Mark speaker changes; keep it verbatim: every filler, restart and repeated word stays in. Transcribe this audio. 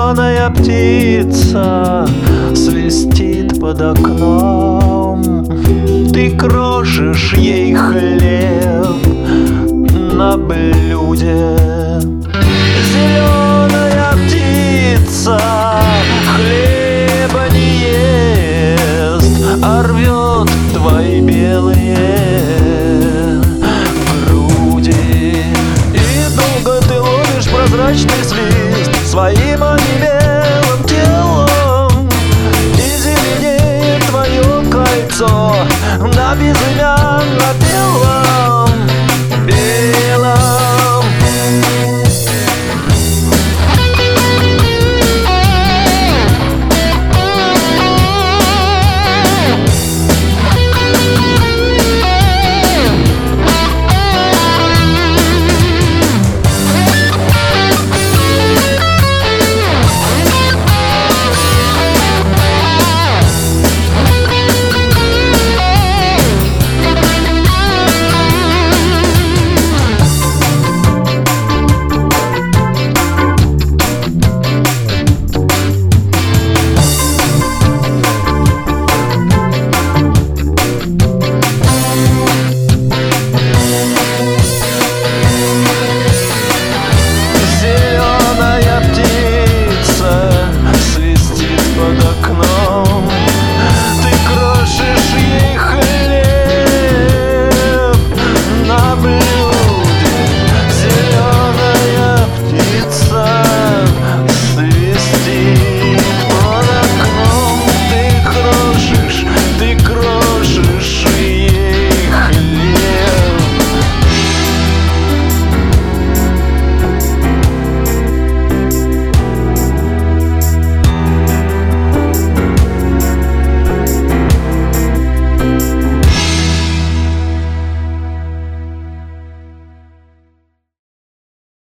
Speaker 1: Зеленая птица свистит под окном. Ты крошишь ей хлеб на блюде. Зеленая птица хлеба не ест, а рвет твои белые груди. И долго ты ловишь прозрачный свист своим онемелым телом, и зеленеет твое кольцо на безымянно белом.